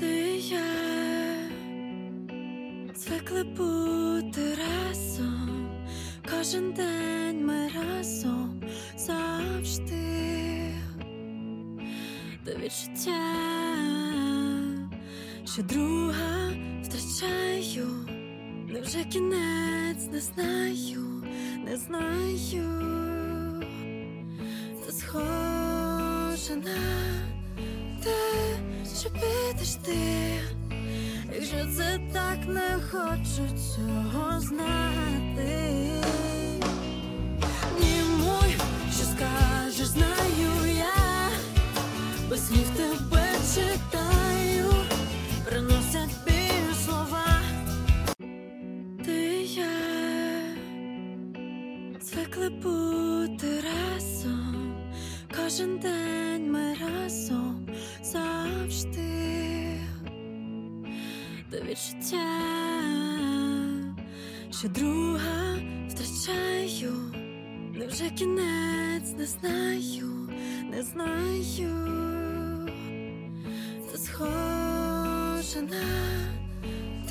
Ти і я звикли бути разом, кожен день ми разом завжди. До відчуття, що друга втрачаю, невже кінець, не знаю, не знаю. Це схоже на те, що підеш ти, якщо це так, не хочу цього знати. Ні, мой, що скажеш, знаю я, без слів тебе читаю, приносять біль слова. Ти і я звикли бути разом, кожен день ми разом завжди. До відчуття, що друга втрачаю, невже кінець, не знаю, не знаю. Це схоже на